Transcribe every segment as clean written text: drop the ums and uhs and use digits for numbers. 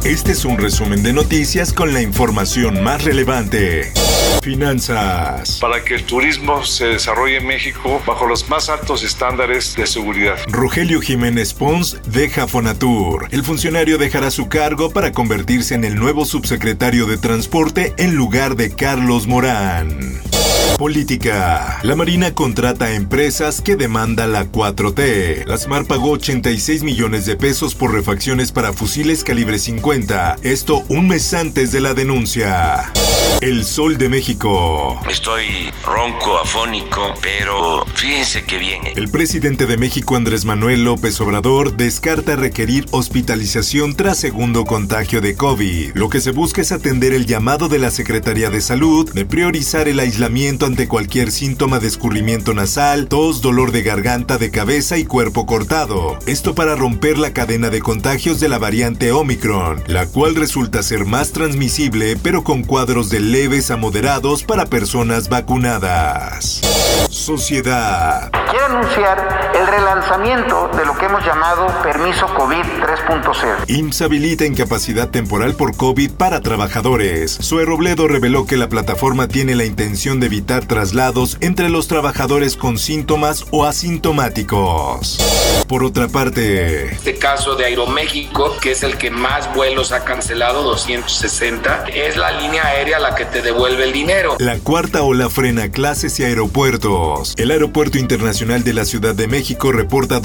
Este es un resumen de noticias con la información más relevante. Finanzas. Para que el turismo se desarrolle en México bajo los más altos estándares de seguridad. Rogelio Jiménez Pons deja Fonatur. El funcionario dejará su cargo para convertirse en el nuevo subsecretario de Transporte en lugar de Carlos Morán. Política. La Marina contrata a empresas que demanda la 4T. La SMAR pagó 86 millones de pesos por refacciones para fusiles calibre 50. Esto un mes antes de la denuncia. El Sol de México. Estoy ronco, afónico, pero fíjense qué bien. El presidente de México, Andrés Manuel López Obrador, descarta requerir hospitalización tras segundo contagio de COVID. Lo que se busca es atender el llamado de la Secretaría de Salud de priorizar el aislamiento ante cualquier síntoma de escurrimiento nasal, tos, dolor de garganta, de cabeza y cuerpo cortado. Esto para romper la cadena de contagios de la variante Omicron, la cual resulta ser más transmisible, pero con cuadros de leves a moderados para personas vacunadas. Sociedad. Quiero anunciar el relanzamiento de lo que hemos llamado Permiso COVID 3.0. IMSS habilita incapacidad temporal por COVID para trabajadores. Zoe Robledo reveló que la plataforma tiene la intención de evitar traslados entre los trabajadores con síntomas o asintomáticos. Por otra parte, este caso de Aeroméxico, que es el que más vuelos ha cancelado, 260, es la línea aérea la que te devuelve el dinero. La cuarta ola frena clases y aeropuertos. El Aeropuerto Internacional de la Ciudad de México reporta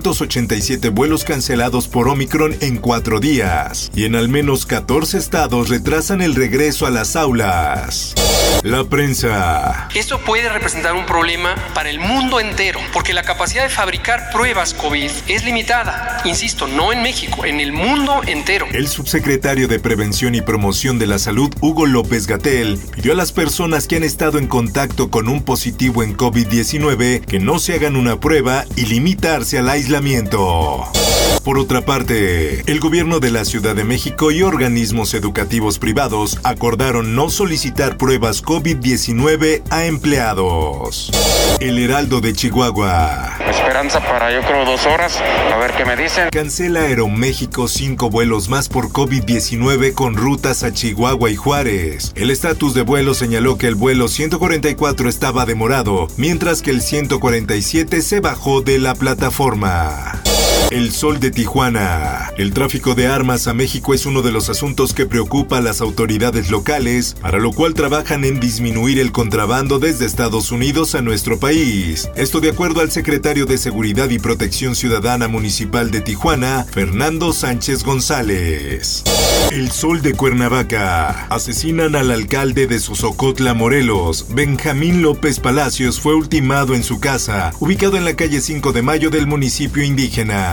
287 vuelos cancelados por Omicron en 4 días. Y en al menos 14 estados retrasan el regreso a las aulas. La prensa. Esto puede representar un problema para el mundo entero, porque la capacidad de fabricar pruebas COVID es limitada. Insisto, no en México, en el mundo entero. El subsecretario de Prevención y Promoción de la Salud, Hugo López-Gatell, pidió a las personas que han estado en contacto con un positivo en COVID-19 que no se hagan una prueba y limitarse al aislamiento. Por otra parte, el gobierno de la Ciudad de México y organismos educativos privados acordaron no solicitar pruebas COVID-19 a empleados. El Heraldo de Chihuahua. Esperanza para yo creo 2 horas, a ver qué me dicen. Cancela Aeroméxico 5 vuelos más por COVID-19 con rutas a Chihuahua y Juárez. El estatus de vuelo señaló que el vuelo 144 estaba demorado, mientras que el 147 se bajó de la plataforma. El Sol de Tijuana. El tráfico de armas a México es uno de los asuntos que preocupa a las autoridades locales, para lo cual trabajan en disminuir el contrabando desde Estados Unidos a nuestro país. Esto de acuerdo al secretario de Seguridad y Protección Ciudadana Municipal de Tijuana, Fernando Sánchez González. El Sol de Cuernavaca. Asesinan al alcalde de Sosocotla, Morelos. Benjamín López Palacios fue ultimado en su casa, ubicado en la calle 5 de Mayo del municipio indígena.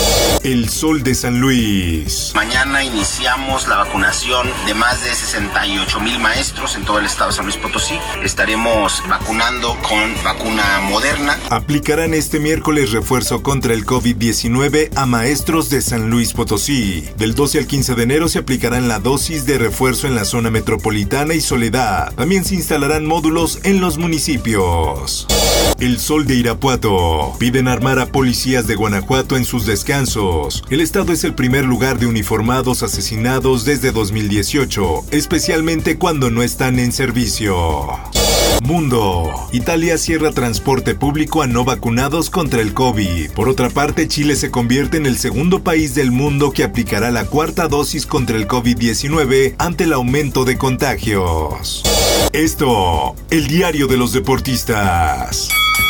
El Sol de San Luis. Mañana iniciamos la vacunación de más de 68,000 maestros en todo el estado de San Luis Potosí. Estaremos vacunando con vacuna Moderna. Aplicarán este miércoles refuerzo contra el COVID-19 a maestros de San Luis Potosí. Del 12 al 15 de enero se aplicarán la dosis de refuerzo en la zona metropolitana y Soledad. También se instalarán módulos en los municipios. El Sol de Irapuato. Piden armar a policías de Guanajuato en sus descansos. El estado es el primer lugar de uniformados asesinados desde 2018, especialmente cuando no están en servicio. Mundo. Italia cierra transporte público a no vacunados contra el COVID. Por otra parte, Chile se convierte en el segundo país del mundo que aplicará la 4ª dosis contra el COVID-19 ante el aumento de contagios. Esto, el diario de los deportistas.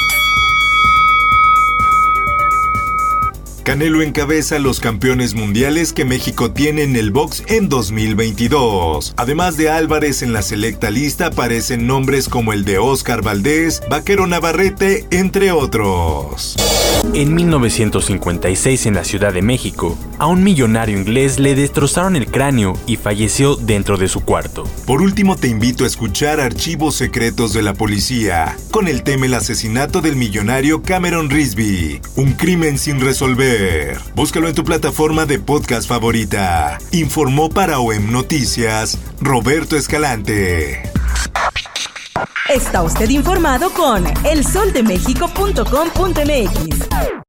Canelo encabeza los campeones mundiales que México tiene en el box en 2022. Además de Álvarez, en la selecta lista aparecen nombres como el de Oscar Valdés, Vaquero Navarrete, entre otros. En 1956, en la Ciudad de México, a un millonario inglés le destrozaron el cráneo y falleció dentro de su cuarto. Por último, te invito a escuchar Archivos Secretos de la Policía, con el tema el asesinato del millonario Cameron Risby, un crimen sin resolver. Búscalo en tu plataforma de podcast favorita. Informó para OEM Noticias, Roberto Escalante. Está usted informado con elsoldemexico.com.mx.